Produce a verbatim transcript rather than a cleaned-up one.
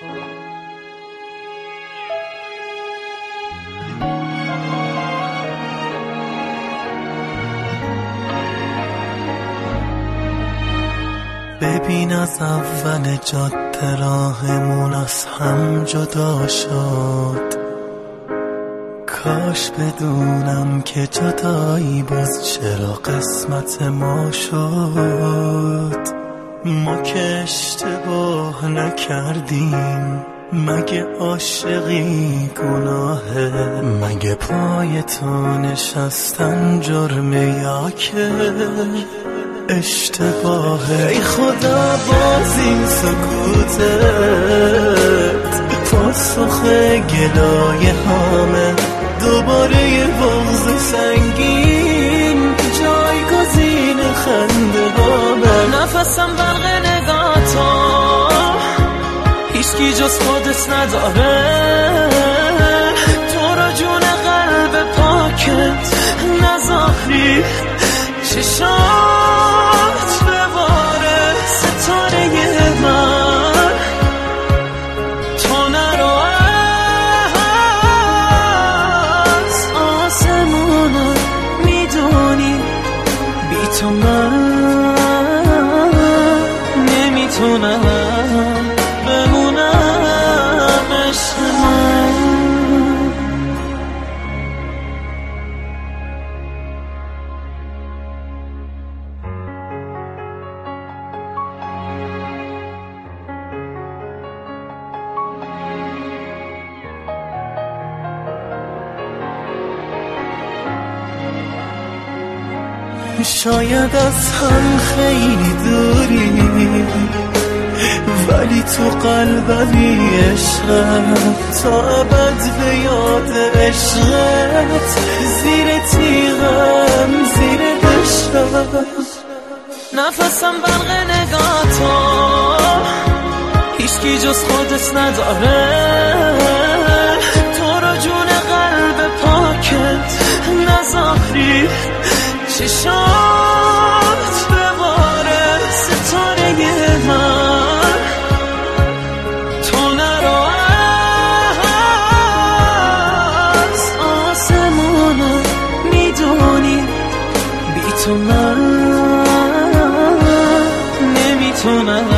ببین از اول جاده راهمون از هم جدا شد، کاش بدونم که جدایی باز چرا قسمت ما شد. ما که اشتباه نکردیم، مگه عاشقی گناهه؟ مگه پای تو نشستن جرمه یا که اشتباهه؟ ای خدا باز این سکوتت پاسخ گلایه هامه، دوباره یه بغض سنگین جایگزین خنده هامه. نفسم برق نگاه‌تا هیچکی جز خودت نداره، تو را جون قلب پاکت نذاری چشات بباره ستاره من، تو نرو از آسمونم، میدونی بی تو من نمیتونم بمونم عشق من. شاید از هم خیلی دوری، ولی تو قلبمی عشقت، تا ابد به یاد عشقت، زیر تیغم زیر دشتم. نفسم برق نگاه‌تا هیچکی جز خودت نداره، تو را جون قلب پاکت نذاری چشات بباره ستاره من، تو نرو از آسمونم، میدونی بی تو من نمیتونم